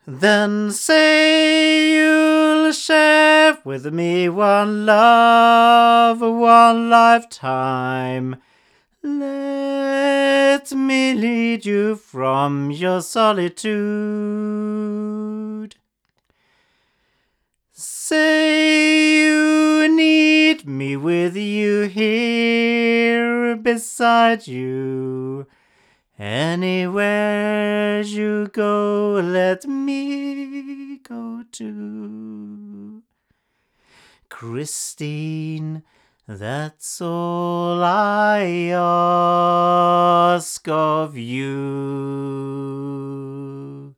Then say you'll share with me one love, one lifetime. Let me lead you from your solitude. Say you need me with you here beside you. Anywhere you go, let me go too. Christine, that's all I ask of you.